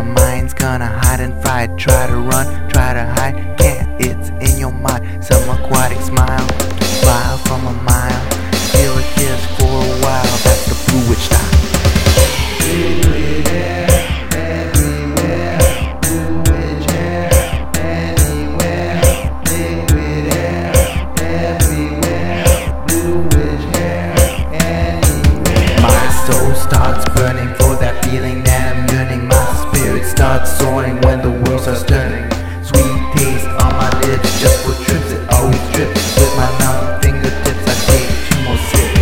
my mind's gonna hide and fight. Try to run, try to hide, can't, it's in your mind. Some aquatic smile, file from a mile. Feel a kiss for a while, that's the Blue Witch style. Liquid air, everywhere. Blue Witch hair, anywhere. Liquid air, everywhere. Blue Witch hair, anywhere. My soul starts burning for that feeling that I'm yearning. My spirit starts soaring when the world starts turning. Sweet taste on my lips, just for trips, it always drips. With my numb fingertips, I take 2 more sips.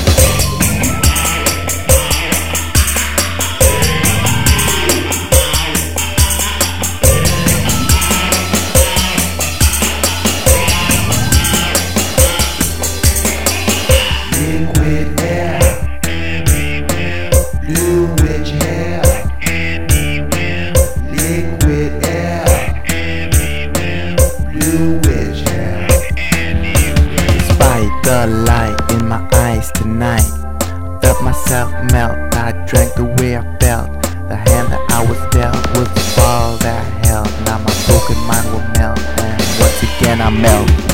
Liquid air, Blue Witch hair. Liquid air, Blue Witch hair. Despite the light in my eyes tonight, felt myself melt. I drank the way I felt. The hand that I was dealt was the ball that I held. Now my broken mind will melt, and once again I melt.